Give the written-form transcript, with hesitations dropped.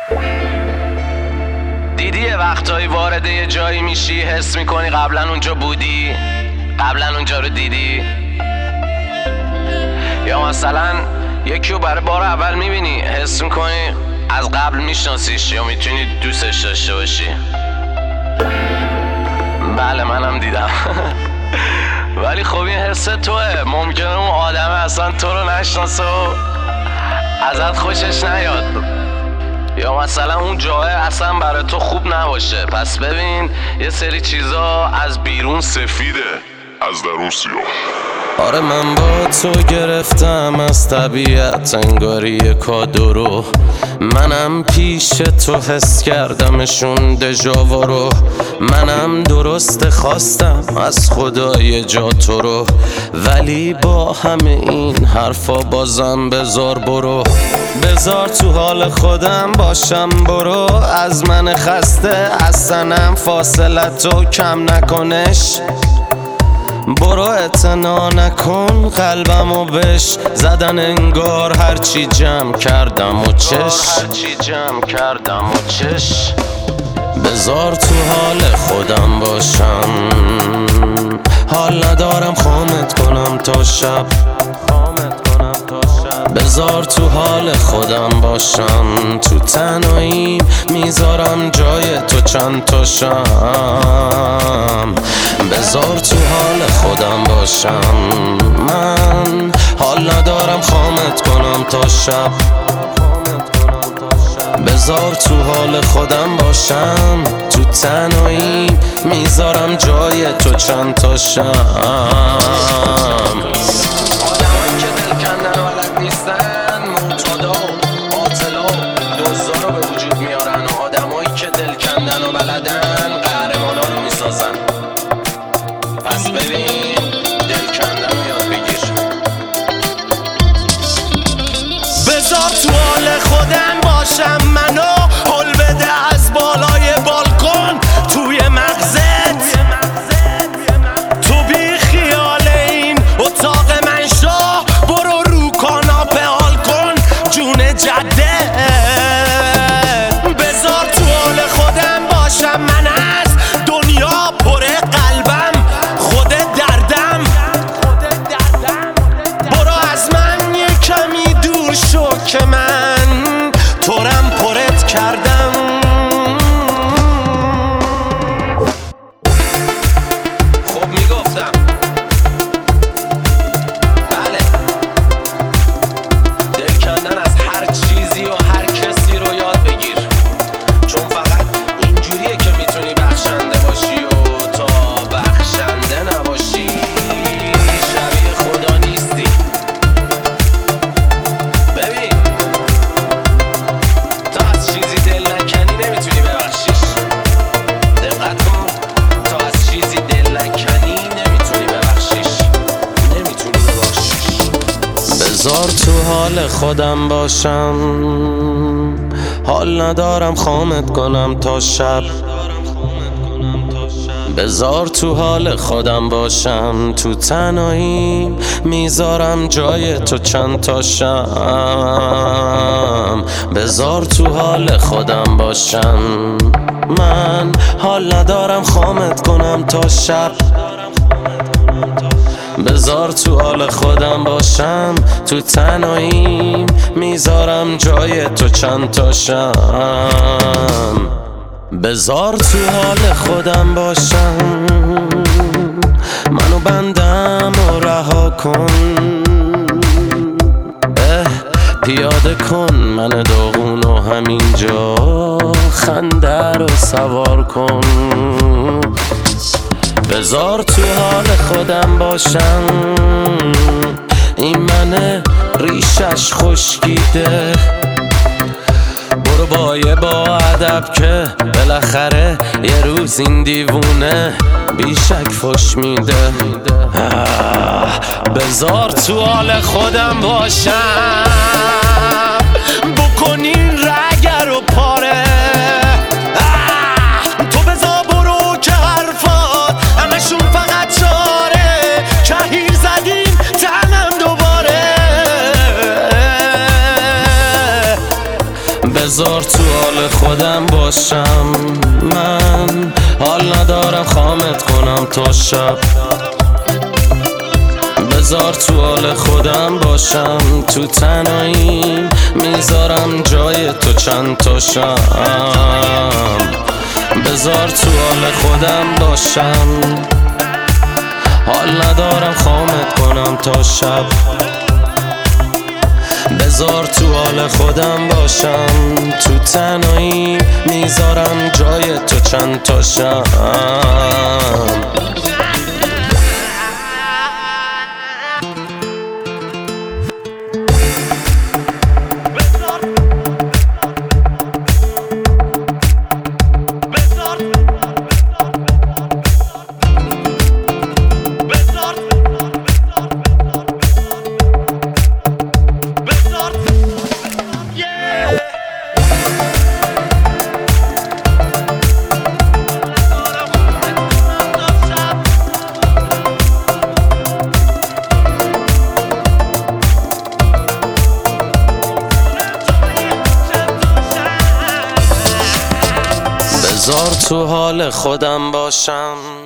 دیدی یه وقتایی وارد یه جایی میشی حس میکنی قبلا اونجا بودی، قبلا اونجا رو دیدی. یا مثلا یکی رو برای بار اول میبینی حس میکنی از قبل میشناسیش یا میتونی دوستش داشته باشی. بله منم دیدم. ولی خب این حس توه، ممکنه اون آدم اصلا تو رو نشناسه و ازت خوشش نیاد، یا مثلا اون جای اصلا برای تو خوب نباشه. پس ببین یه سری چیزا از بیرون سفیده، از درون سیاه. آره من با تو گرفتم از طبیعت انگاری یه کادو رو، منم پیش تو حس کردمشون دژاوا رو. منم درست خواستم از خدا یه جا تو رو، ولی با همه این حرفا بازم بذار برو، بذار تو حال خودم باشم برو. از من خسته اصلا فاصلتو کم نکنش، برو اعتنا نکن قلبمو بش زدن انگار هرچی جمع کردم و چش. بذار تو حال خودم باشم، حال ندارم خامت کنم تا شب. بذار تو حال خودم باشم، تو تنهایی میذارم جای تو چند تا شم. بذار تو حال خودم باشم، من حال ندارم خامت کنم تا شب. بذار تو حال خودم باشم، تو تنهایی میذارم جای تو چند تا شم. آدمایی که دل کندن و بلد نیستن، معتادا قاتلا دزدا رو به وجود میارن، و آدمایی که دل کندن و بلدن قهرمانا رو میسازن. پس ببین دل کندن رو یاد بگیر. بذار تو حال خودم باشم، منو حل بده از بالای بالکن توی مغزت. تو بی خیال این اتاق من شو، برو رو کاناپه حال کن جون جده. بذار تو حال خودم باشم، من از دنیا پر قلبم خود دردم. برو از من یه کمی دور شو که من تورم پرت کردم. خب میگفتم بله، دل کندن از هر چیزی و هر کسی رو یاد بگیر، چون فقط اینجوریه که میتونی بخشنده باشی، و تا بخشنده نباشی شبیه خدا نیستی. ببین تا از چیزی دل نکنی نمیتونی ببخشیش. دقت کن، تا از چیزی دل نکنی نمیتونی ببخشیش. بذار تو حال خودم باشم، حال ندارم خامت کنم تا شب. بذار تو حال خودم باشم، تو تنهایی میذارم جای تو چند تا شم. بذار تو حال خودم باشم، من حال ندارم خامت کنم تا شب. بذار تو حال خودم باشم، تو تنهایی میذارم جای تو چند تا شم. بذار تو حال خودم باشم، منو بندم و رها کن. پیاده کن من داغونو همینجا، خنده رو سوار کن. بذار تو حال خودم باشم، این منه ریشش خشکیده. برو با ادب که بالاخره یه روز این دیوونه بیشک فش میده. بذار تو حال خودم باشم، بکنین رگر و پاره. تو بذار برو که حرفات همشون فقط چاره، کهیر زدیم تنم دوباره. بذار تو حال خودم باشم. من حال ندارم خامت کنم تا شب. بذار تو حال خودم باشم. تو تنهاییم میذارم جای تو چند تا شم. بذار تو حال خودم باشم. حال ندارم خامت کنم تا شب. بذار تو حال خودم باشم. تو تنهایی میذارم جای تو چند تا شم. بذار تو حال خودم باشم.